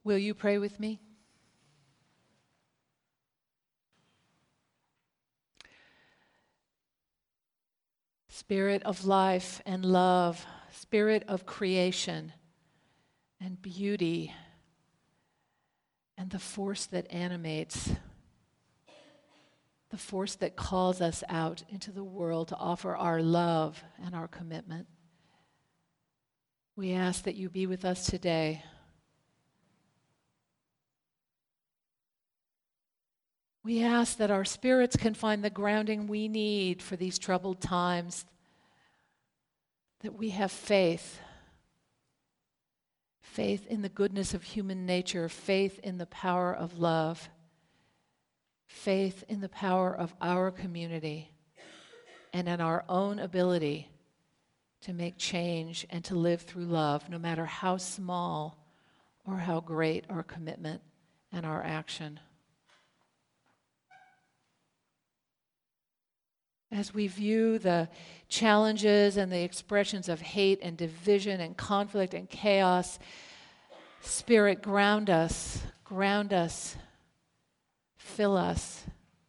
Will you pray with me? Spirit of life and love, Spirit of creation and beauty, and the force that animates, the force that calls us out into the world to offer our love and our commitment. We ask that you be with us today. We ask that our spirits can find the grounding we need for these troubled times, that we have faith in the goodness of human nature, faith in the power of love, faith in the power of our community, and in our own ability to make change and to live through love, no matter how small or how great our commitment and our action. As we view the challenges and the expressions of hate and division and conflict and chaos, Spirit, ground us, fill us.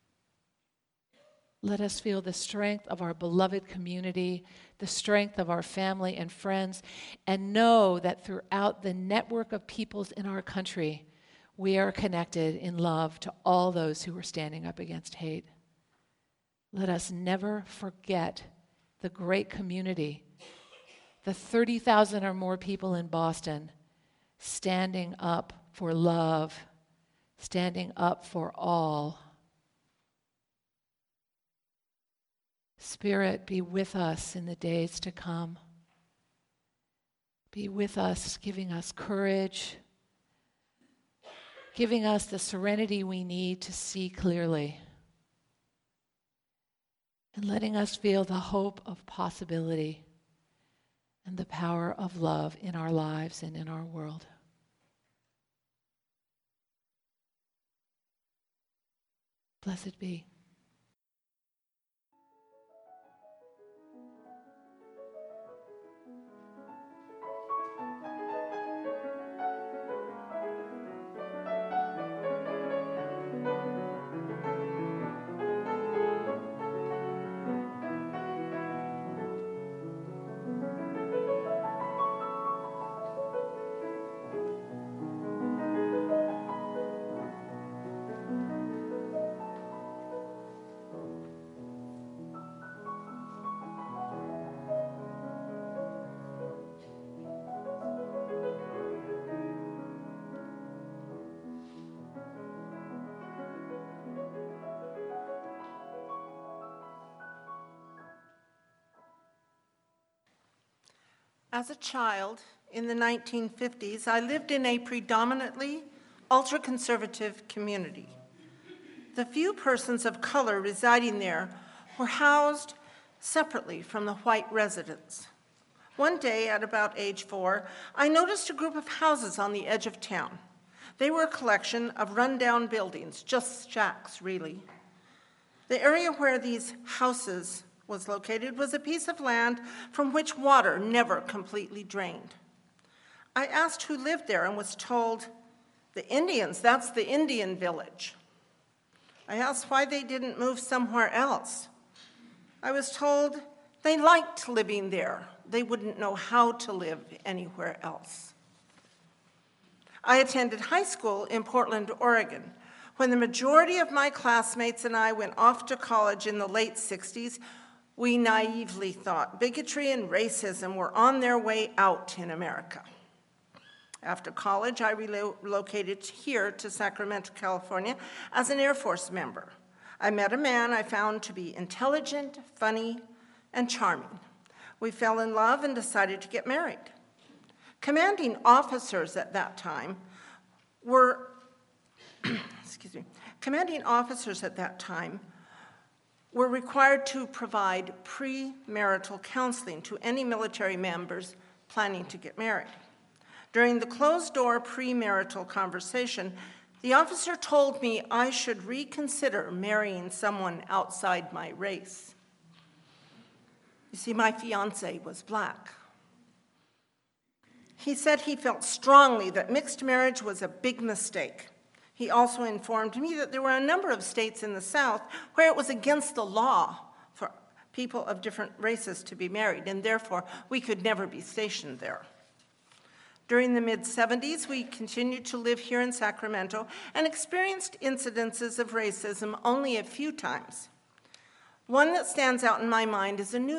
Let us feel the strength of our beloved community, the strength of our family and friends, and know that throughout the network of peoples in our country, we are connected in love to all those who are standing up against hate. Let us never forget the great community, the 30,000 or more people in Boston standing up for love, standing up for all. Spirit, be with us in the days to come. Be with us, giving us courage, giving us the serenity we need to see clearly, and letting us feel the hope of possibility and the power of love in our lives and in our world. Blessed be. As a child in the 1950s, I lived in a predominantly ultra-conservative community. The few persons of color residing there were housed separately from the white residents. One day, at about age 4, I noticed a group of houses on the edge of town. They were a collection of rundown buildings, just shacks, really. The area where these houses was located was a piece of land from which water never completely drained. I asked who lived there and was told, the Indians, that's the Indian village. I asked why they didn't move somewhere else. I was told they liked living there. They wouldn't know how to live anywhere else. I attended high school in Portland, Oregon. When the majority of my classmates and I went off to college in the late 60s, we naively thought bigotry and racism were on their way out in America. After college, I relocated here to Sacramento, California, as an Air Force member. I met a man I found to be intelligent, funny, and charming. We fell in love and decided to get married. Commanding officers at that time were, were required to provide premarital counseling to any military members planning to get married. During the closed-door premarital conversation, the officer told me I should reconsider marrying someone outside my race. You see, my fiancé was black. He said he felt strongly that mixed marriage was a big mistake. He also informed me that there were a number of states in the South where it was against the law for people of different races to be married, and therefore we could never be stationed there. During the mid-70s, we continued to live here in Sacramento and experienced incidences of racism only a few times. One that stands out in my mind is when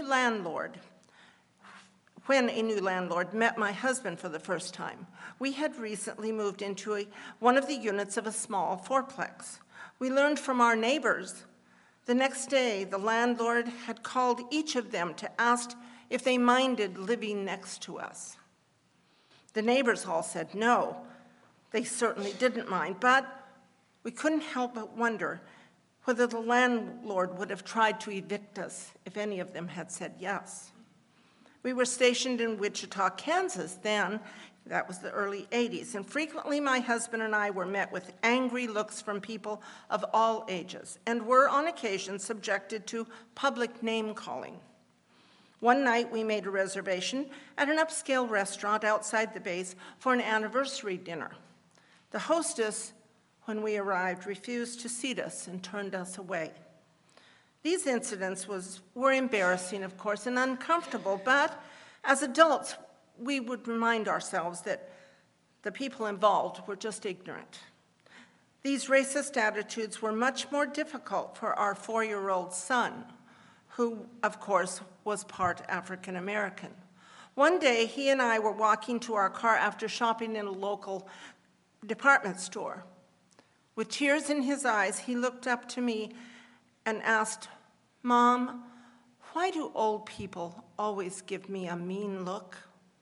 a new landlord met my husband for the first time. We had recently moved into one of the units of a small fourplex. We learned from our neighbors. The next day, the landlord had called each of them to ask if they minded living next to us. The neighbors all said no. They certainly didn't mind, but we couldn't help but wonder whether the landlord would have tried to evict us if any of them had said yes. We were stationed in Wichita, Kansas then. That was the early 80s, and frequently my husband and I were met with angry looks from people of all ages and were on occasion subjected to public name-calling. One night we made a reservation at an upscale restaurant outside the base for an anniversary dinner. The hostess, when we arrived, refused to seat us and turned us away. These incidents were embarrassing, of course, and uncomfortable, but as adults, we would remind ourselves that the people involved were just ignorant. These racist attitudes were much more difficult for our 4-year-old son, who, of course, was part African American. One day, he and I were walking to our car after shopping in a local department store. With tears in his eyes, he looked up to me and asked, "Mom, why do old people always give me a mean look?"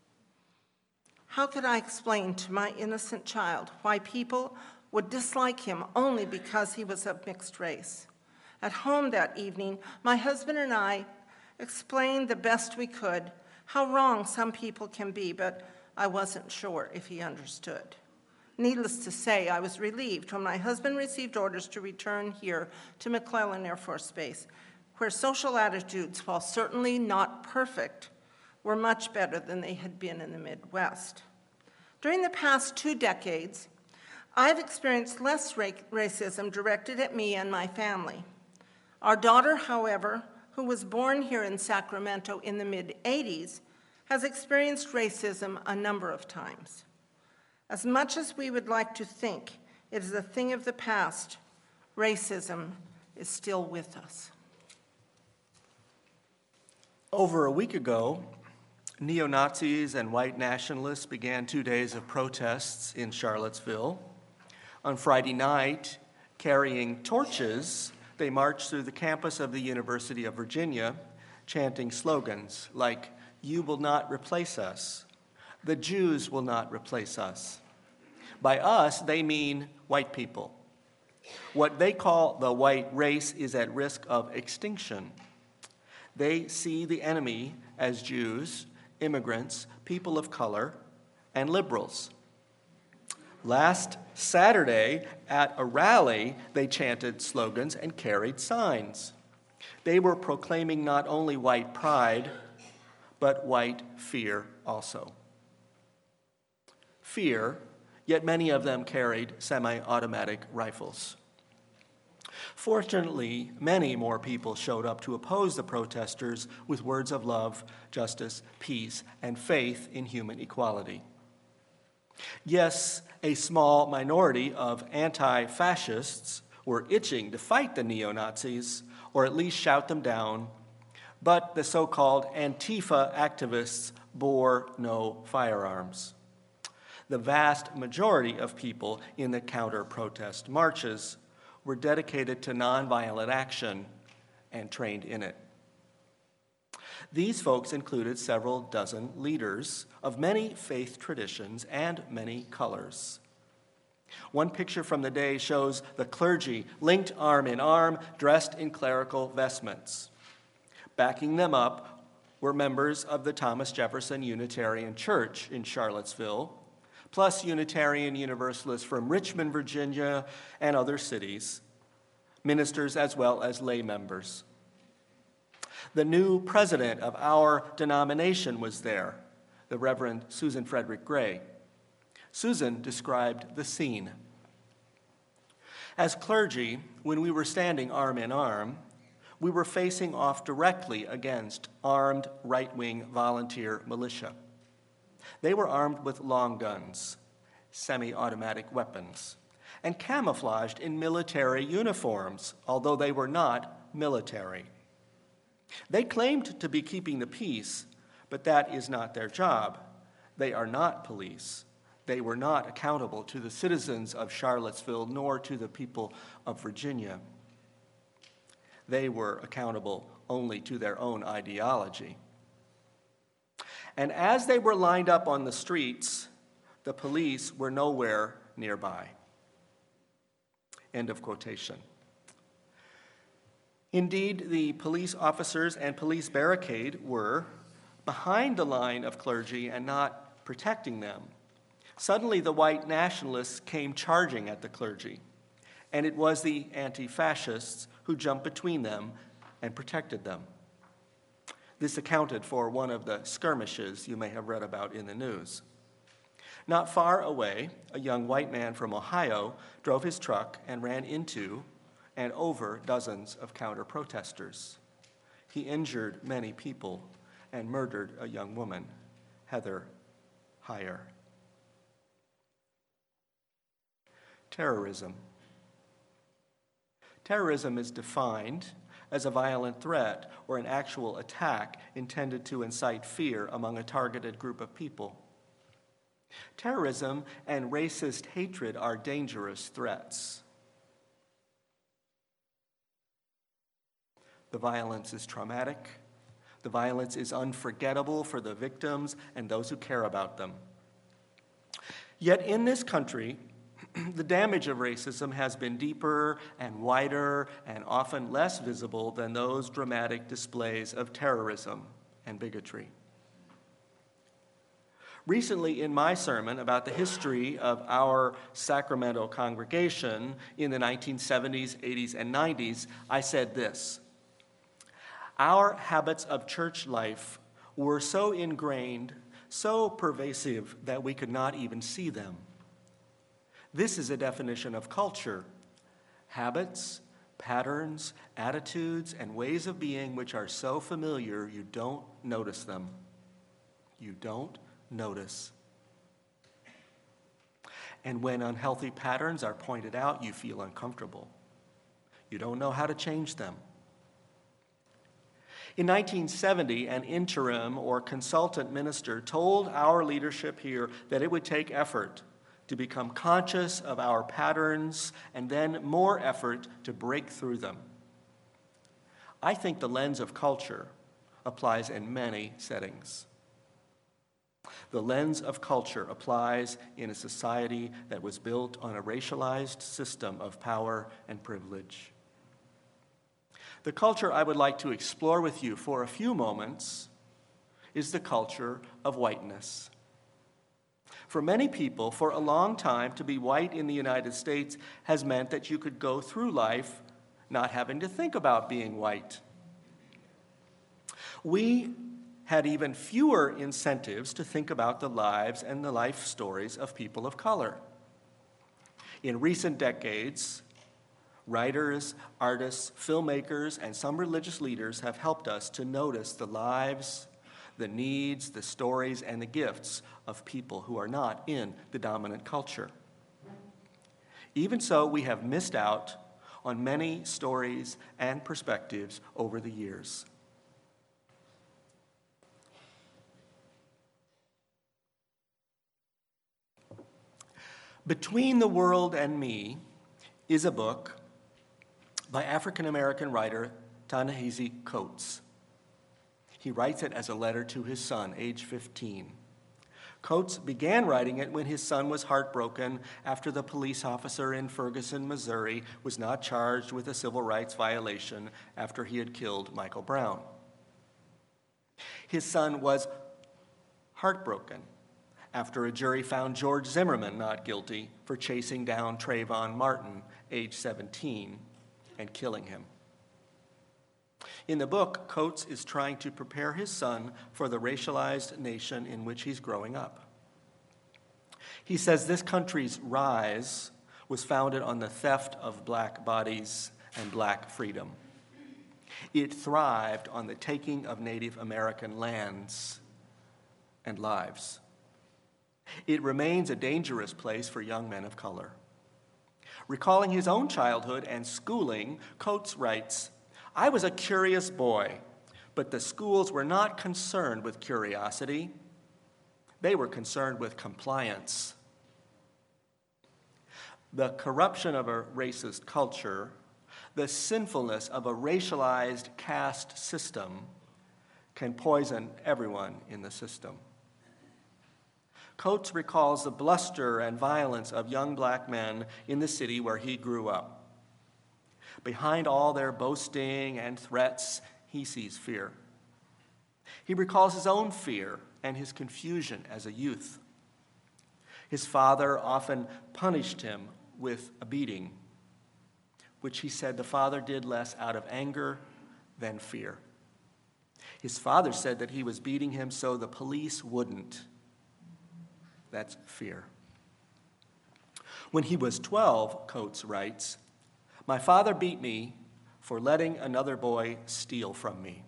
How could I explain to my innocent child why people would dislike him only because he was of mixed race? At home that evening, my husband and I explained the best we could how wrong some people can be, but I wasn't sure if he understood. Needless to say, I was relieved when my husband received orders to return here to McClellan Air Force Base, where social attitudes, while certainly not perfect, were much better than they had been in the Midwest. During the past 2 decades, I've experienced less racism directed at me and my family. Our daughter, however, who was born here in Sacramento in the mid-'80s, has experienced racism a number of times. As much as we would like to think it is a thing of the past, racism is still with us. Over a week ago, neo-Nazis and white nationalists began 2 days of protests in Charlottesville. On Friday night, carrying torches, they marched through the campus of the University of Virginia, chanting slogans like, "You will not replace us," "The Jews will not replace us." By us, they mean white people. What they call the white race is at risk of extinction. They see the enemy as Jews, immigrants, people of color, and liberals. Last Saturday, at a rally, they chanted slogans and carried signs. They were proclaiming not only white pride, but white fear also. Fear, yet many of them carried semi-automatic rifles. Fortunately, many more people showed up to oppose the protesters with words of love, justice, peace, and faith in human equality. Yes, a small minority of anti-fascists were itching to fight the neo-Nazis, or at least shout them down, but the so-called Antifa activists bore no firearms. The vast majority of people in the counter-protest marches were dedicated to nonviolent action and trained in it. These folks included several dozen leaders of many faith traditions and many colors. One picture from the day shows the clergy linked arm in arm, dressed in clerical vestments. Backing them up were members of the Thomas Jefferson Unitarian Church in Charlottesville, plus Unitarian Universalists from Richmond, Virginia, and other cities, ministers as well as lay members. The new president of our denomination was there, the Reverend Susan Frederick Gray. Susan described the scene. As clergy, when we were standing arm in arm, we were facing off directly against armed right-wing volunteer militia. They were armed with long guns, semi-automatic weapons, and camouflaged in military uniforms, although they were not military. They claimed to be keeping the peace, but that is not their job. They are not police. They were not accountable to the citizens of Charlottesville nor to the people of Virginia. They were accountable only to their own ideology. And as they were lined up on the streets, the police were nowhere nearby. End of quotation. Indeed, the police officers and police barricade were behind the line of clergy and not protecting them. Suddenly, the white nationalists came charging at the clergy, and it was the anti-fascists who jumped between them and protected them. This accounted for one of the skirmishes you may have read about in the news. Not far away, a young white man from Ohio drove his truck and ran into and over dozens of counter-protesters. He injured many people and murdered a young woman, Heather Heyer. Terrorism. Terrorism is defined as a violent threat or an actual attack intended to incite fear among a targeted group of people. Terrorism and racist hatred are dangerous threats. The violence is traumatic. The violence is unforgettable for the victims and those who care about them. Yet in this country, the damage of racism has been deeper and wider and often less visible than those dramatic displays of terrorism and bigotry. Recently, in my sermon about the history of our Sacramento congregation in the 1970s, 80s, and 90s, I said this: our habits of church life were so ingrained, so pervasive, that we could not even see them. This is a definition of culture: habits, patterns, attitudes, and ways of being which are so familiar you don't notice them. You don't notice. And when unhealthy patterns are pointed out, you feel uncomfortable. You don't know how to change them. In 1970, an interim or consultant minister told our leadership here that it would take effort to become conscious of our patterns and then more effort to break through them. I think the lens of culture applies in many settings. The lens of culture applies in a society that was built on a racialized system of power and privilege. The culture I would like to explore with you for a few moments is the culture of whiteness. For many people, for a long time, to be white in the United States has meant that you could go through life not having to think about being white. We had even fewer incentives to think about the lives and the life stories of people of color. In recent decades, writers, artists, filmmakers, and some religious leaders have helped us to notice the lives, the needs, the stories, and the gifts of people who are not in the dominant culture. Even so, we have missed out on many stories and perspectives over the years. Between the World and Me is a book by African-American writer Ta-Nehisi Coates. He writes it as a letter to his son, age 15. Coates began writing it when his son was heartbroken after the police officer in Ferguson, Missouri, was not charged with a civil rights violation after he had killed Michael Brown. His son was heartbroken after a jury found George Zimmerman not guilty for chasing down Trayvon Martin, age 17, and killing him. In the book, Coates is trying to prepare his son for the racialized nation in which he's growing up. He says this country's rise was founded on the theft of black bodies and black freedom. It thrived on the taking of Native American lands and lives. It remains a dangerous place for young men of color. Recalling his own childhood and schooling, Coates writes, "I was a curious boy, but the schools were not concerned with curiosity. They were concerned with compliance." The corruption of a racist culture, the sinfulness of a racialized caste system, can poison everyone in the system. Coates recalls the bluster and violence of young black men in the city where he grew up. Behind all their boasting and threats, he sees fear. He recalls his own fear and his confusion as a youth. His father often punished him with a beating, which he said the father did less out of anger than fear. His father said that he was beating him so the police wouldn't. That's fear. When he was 12, Coates writes, "My father beat me for letting another boy steal from me.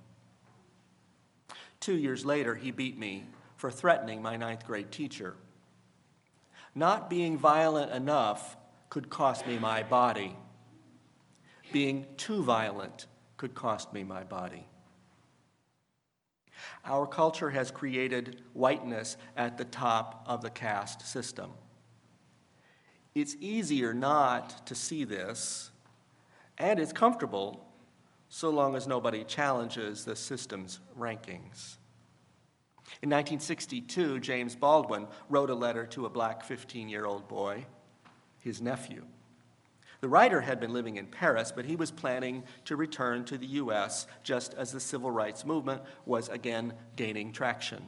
2 years later, he beat me for threatening my 9th grade teacher. Not being violent enough could cost me my body. Being too violent could cost me my body." Our culture has created whiteness at the top of the caste system. It's easier not to see this, and it's comfortable so long as nobody challenges the system's rankings. In 1962, James Baldwin wrote a letter to a black 15-year-old boy, his nephew. The writer had been living in Paris, but he was planning to return to the U.S. just as the civil rights movement was again gaining traction.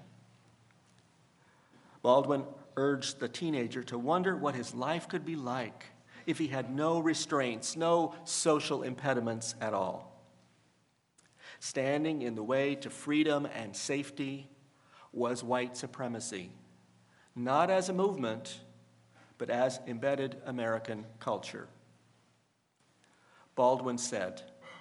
Baldwin urged the teenager to wonder what his life could be like if he had no restraints, no social impediments at all. Standing in the way to freedom and safety was white supremacy, not as a movement, but as embedded American culture. Baldwin said,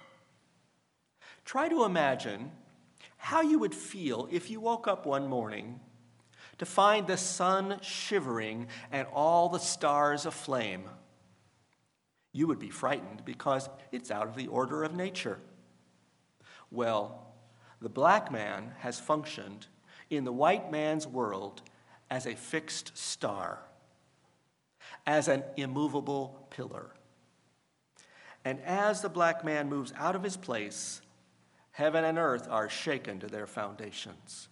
"Try to imagine how you would feel if you woke up one morning to find the sun shivering and all the stars aflame. You would be frightened because it's out of the order of nature. Well, the black man has functioned in the white man's world as a fixed star, as an immovable pillar. And as the black man moves out of his place, heaven and earth are shaken to their foundations."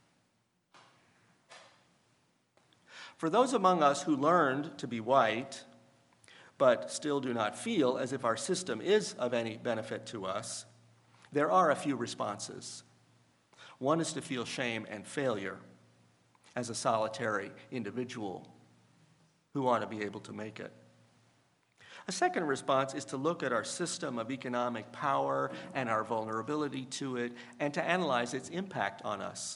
For those among us who learned to be white, but still do not feel as if our system is of any benefit to us, there are a few responses. One is to feel shame and failure as a solitary individual who want to be able to make it. A second response is to look at our system of economic power and our vulnerability to it and to analyze its impact on us.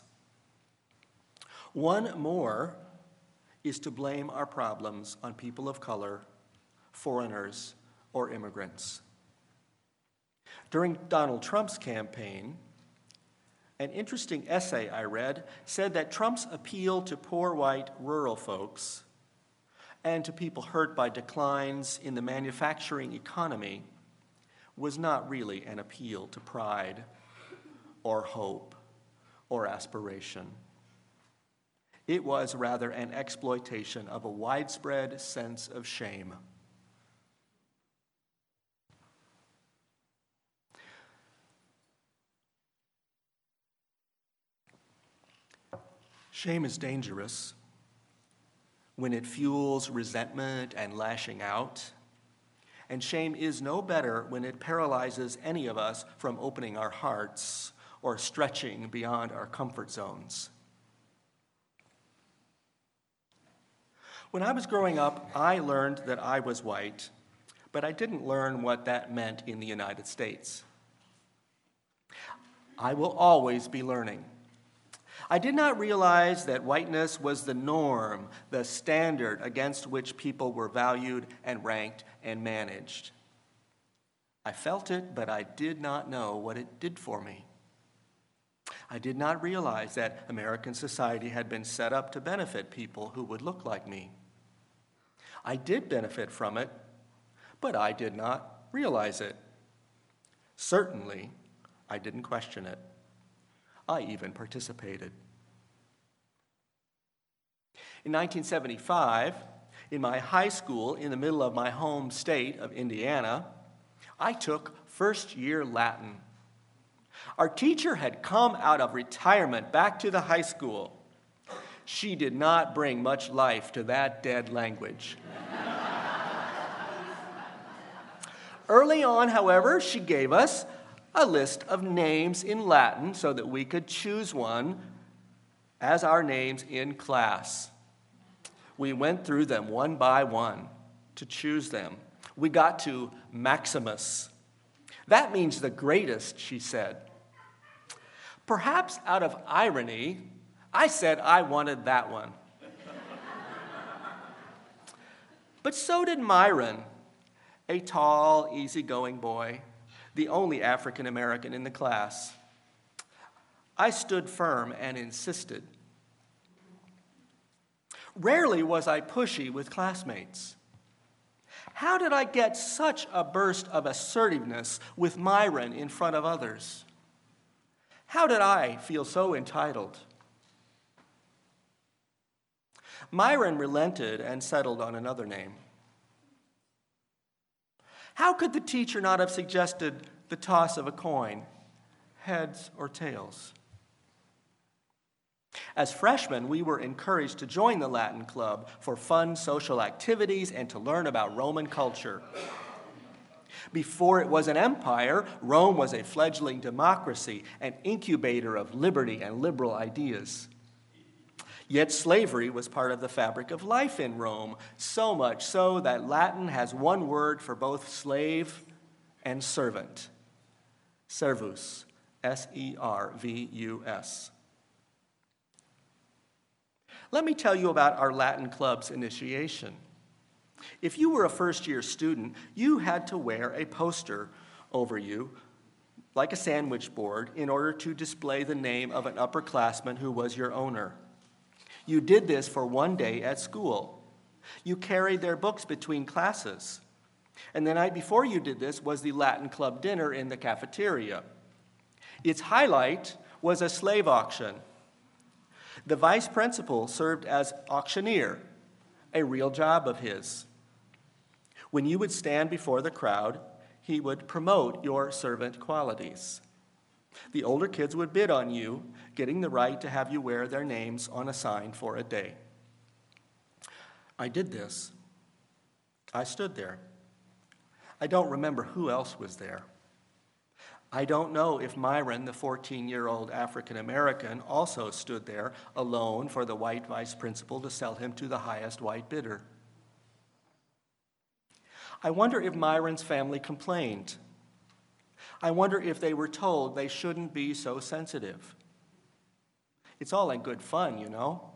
One more is to blame our problems on people of color, foreigners, or immigrants. During Donald Trump's campaign, an interesting essay I read said that Trump's appeal to poor white rural folks and to people hurt by declines in the manufacturing economy was not really an appeal to pride or hope or aspiration. It was rather an exploitation of a widespread sense of shame. Shame is dangerous when it fuels resentment and lashing out. And shame is no better when it paralyzes any of us from opening our hearts or stretching beyond our comfort zones. When I was growing up, I learned that I was white, but I didn't learn what that meant in the United States. I will always be learning. I did not realize that whiteness was the norm, the standard against which people were valued and ranked and managed. I felt it, but I did not know what it did for me. I did not realize that American society had been set up to benefit people who would look like me. I did benefit from it, but I did not realize it. Certainly, I didn't question it. I even participated. In 1975, in my high school in the middle of my home state of Indiana, I took first-year Latin. Our teacher had come out of retirement back to the high school. She did not bring much life to that dead language. Early on, however, she gave us a list of names in Latin so that we could choose one as our names in class. We went through them one by one to choose them. We got to Maximus. That means the greatest, she said. Perhaps out of irony, I said I wanted that one. But so did Myron, a tall, easygoing boy, the only African American in the class. I stood firm and insisted. Rarely was I pushy with classmates. How did I get such a burst of assertiveness with Myron in front of others? How did I feel so entitled? Myron relented and settled on another name. How could the teacher not have suggested the toss of a coin, heads or tails? As freshmen, we were encouraged to join the Latin Club for fun social activities and to learn about Roman culture. Before it was an empire, Rome was a fledgling democracy, an incubator of liberty and liberal ideas. Yet slavery was part of the fabric of life in Rome, so much so that Latin has one word for both slave and servant. Servus, S-E-R-V-U-S. Let me tell you about our Latin Club's initiation. If you were a first-year student, you had to wear a poster over you, like a sandwich board, in order to display the name of an upperclassman who was your owner. You did this for one day at school. You carried their books between classes. And the night before you did this was the Latin Club dinner in the cafeteria. Its highlight was a slave auction. The vice principal served as auctioneer, a real job of his. When you would stand before the crowd, he would promote your servant qualities. The older kids would bid on you, getting the right to have you wear their names on a sign for a day. I did this. I stood there. I don't remember who else was there. I don't know if Myron, the 14-year-old African American, also stood there alone for the white vice principal to sell him to the highest white bidder. I wonder if Myron's family complained. I wonder if they were told they shouldn't be so sensitive. It's all in good fun, you know.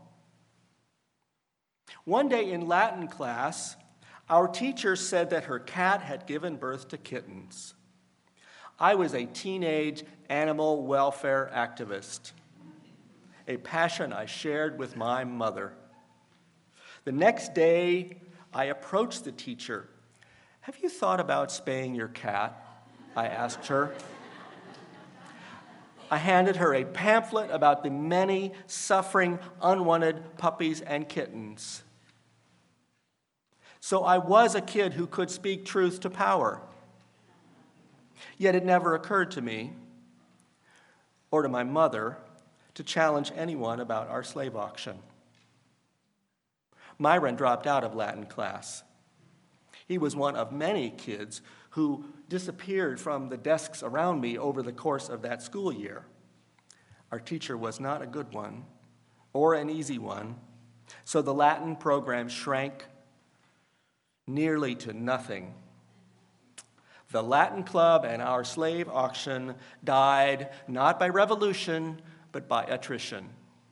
One day in Latin class, our teacher said that her cat had given birth to kittens. I was a teenage animal welfare activist, a passion I shared with my mother. The next day, I approached the teacher. "Have you thought about spaying your cat?" I asked her. I handed her a pamphlet about the many suffering, unwanted puppies and kittens. So I was a kid who could speak truth to power. Yet it never occurred to me, or to my mother, to challenge anyone about our slave auction. Myron dropped out of Latin class. He was one of many kids who disappeared from the desks around me over the course of that school year. Our teacher was not a good one, or an easy one, so the Latin program shrank nearly to nothing. The Latin Club and our slave auction died not by revolution, but by attrition.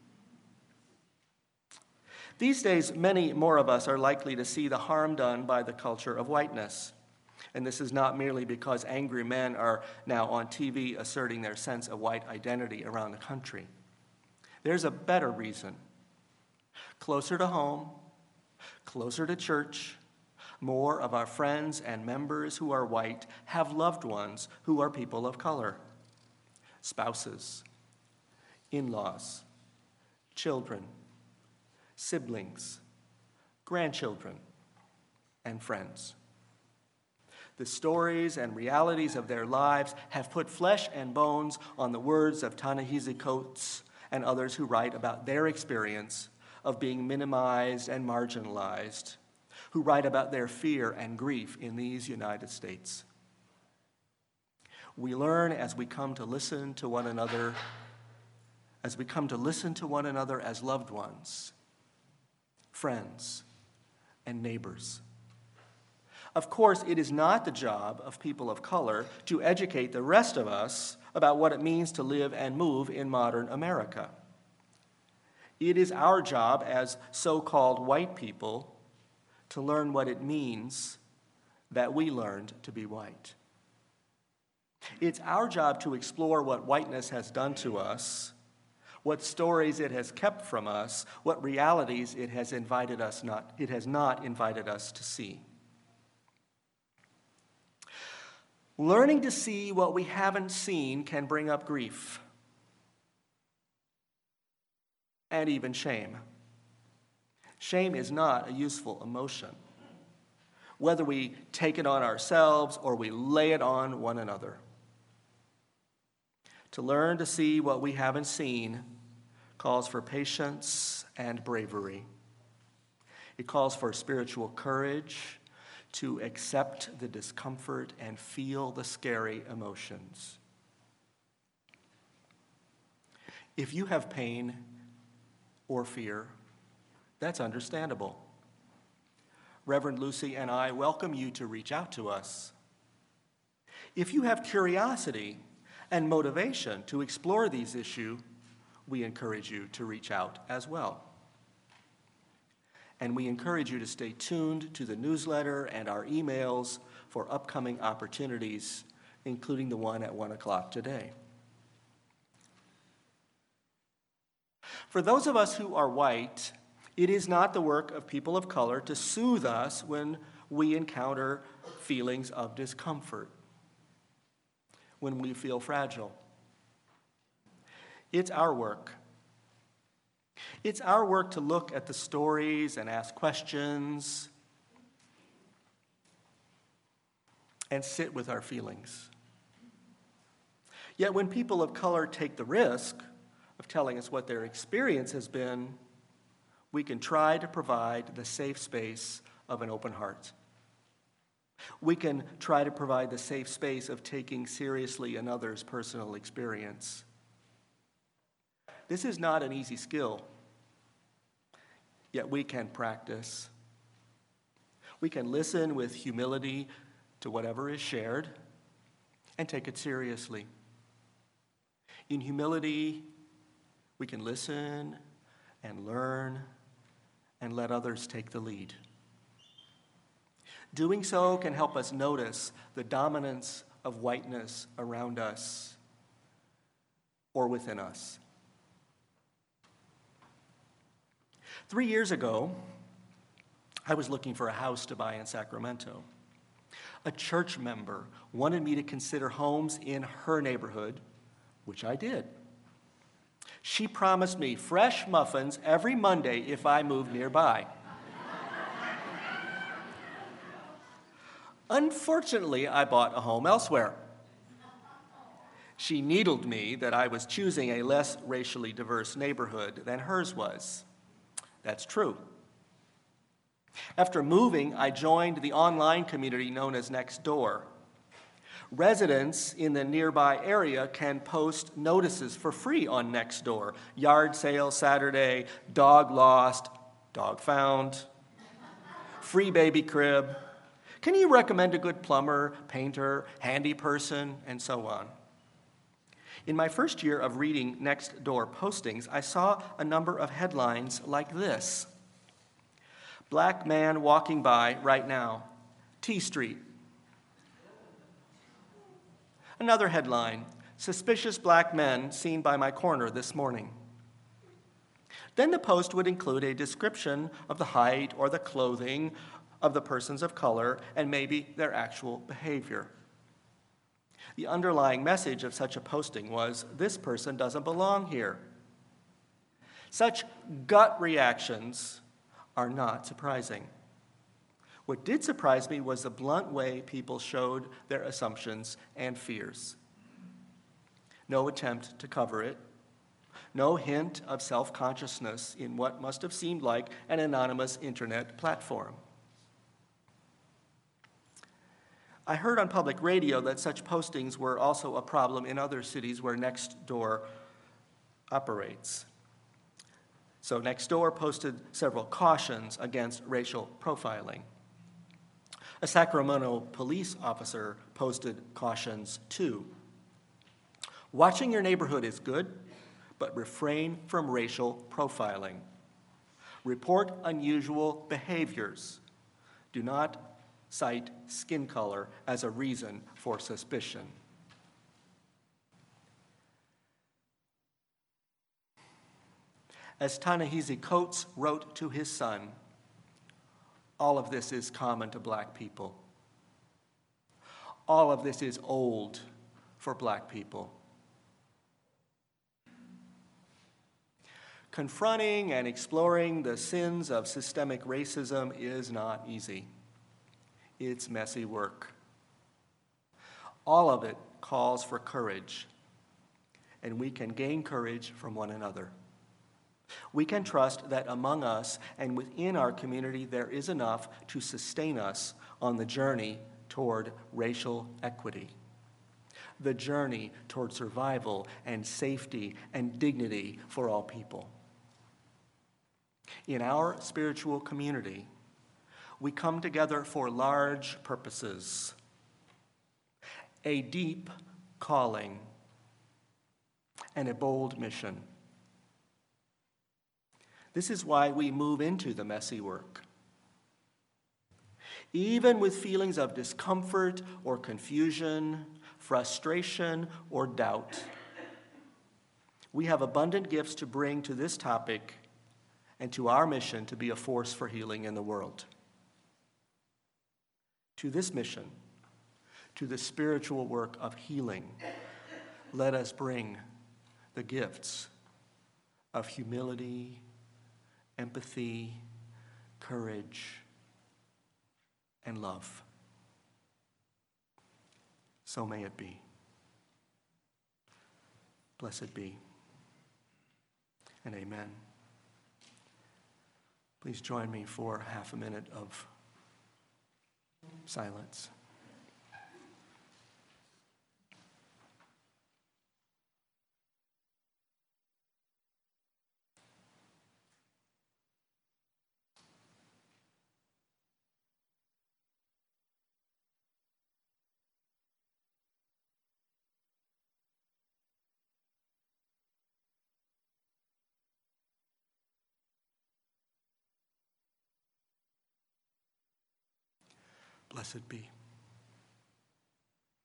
These days, many more of us are likely to see the harm done by the culture of whiteness. And this is not merely because angry men are now on TV asserting their sense of white identity around the country. There's a better reason. Closer to home, closer to church, more of our friends and members who are white have loved ones who are people of color. Spouses, in-laws, children, siblings, grandchildren, and friends. The stories and realities of their lives have put flesh and bones on the words of Ta-Nehisi Coates and others who write about their experience of being minimized and marginalized, who write about their fear and grief in these United States. We learn as we come to listen to one another, as loved ones, friends, and neighbors. Of course, it is not the job of people of color to educate the rest of us about what it means to live and move in modern America. It is our job as so-called white people to learn what it means that we learned to be white. It's our job to explore what whiteness has done to us, what stories it has kept from us, what realities it has not invited us to see. Learning to see what we haven't seen can bring up grief and even shame. Shame is not a useful emotion, whether we take it on ourselves or we lay it on one another. To learn to see what we haven't seen calls for patience and bravery. It calls for spiritual courage to accept the discomfort and feel the scary emotions. If you have pain or fear, that's understandable. Reverend Lucy and I welcome you to reach out to us. If you have curiosity and motivation to explore these issues, we encourage you to reach out as well. And we encourage you to stay tuned to the newsletter and our emails for upcoming opportunities, including the one at 1 o'clock today. For those of us who are white, it is not the work of people of color to soothe us when we encounter feelings of discomfort, when we feel fragile. It's our work. It's our work to look at the stories and ask questions and sit with our feelings. Yet when people of color take the risk of telling us what their experience has been, we can try to provide the safe space of an open heart. We can try to provide the safe space of taking seriously another's personal experience. This is not an easy skill, yet we can practice. We can listen with humility to whatever is shared and take it seriously. In humility, we can listen and learn and let others take the lead. Doing so can help us notice the dominance of whiteness around us or within us. 3 years ago, I was looking for a house to buy in Sacramento. A church member wanted me to consider homes in her neighborhood, which I did. She promised me fresh muffins every Monday if I moved nearby. Unfortunately, I bought a home elsewhere. She needled me that I was choosing a less racially diverse neighborhood than hers was. That's true. After moving, I joined the online community known as Nextdoor. Residents in the nearby area can post notices for free on Nextdoor. Yard sale Saturday, dog lost, dog found, free baby crib, Can you recommend a good plumber, painter, handy person, and so on? In my first year of reading Nextdoor postings, I saw a number of headlines like this. Black man walking by right now, T Street. Another headline, suspicious black men seen by my corner this morning. Then the post would include a description of the height or the clothing of the persons of color and maybe their actual behavior. The underlying message of such a posting was, this person doesn't belong here. Such gut reactions are not surprising. What did surprise me was the blunt way people showed their assumptions and fears. No attempt to cover it. No hint of self-consciousness in what must have seemed like an anonymous internet platform. I heard on public radio that such postings were also a problem in other cities where Nextdoor operates. So Nextdoor posted several cautions against racial profiling. A Sacramento police officer posted cautions too. Watching your neighborhood is good, but refrain from racial profiling. Report unusual behaviors. Do not cite skin color as a reason for suspicion. As Ta-Nehisi Coates wrote to his son, all of this is common to black people. All of this is old for black people. Confronting and exploring the sins of systemic racism is not easy. It's messy work. All of it calls for courage, and we can gain courage from one another. We can trust that among us and within our community there is enough to sustain us on the journey toward racial equity, the journey toward survival and safety and dignity for all people. In our spiritual community, we come together for large purposes, a deep calling, and a bold mission. This is why we move into the messy work. Even with feelings of discomfort or confusion, frustration or doubt, we have abundant gifts to bring to this topic and to our mission to be a force for healing in the world. To this mission, to the spiritual work of healing, let us bring the gifts of humility, empathy, courage, and love. So may it be. Blessed be. And amen. Please join me for half a minute of silence. Blessed be.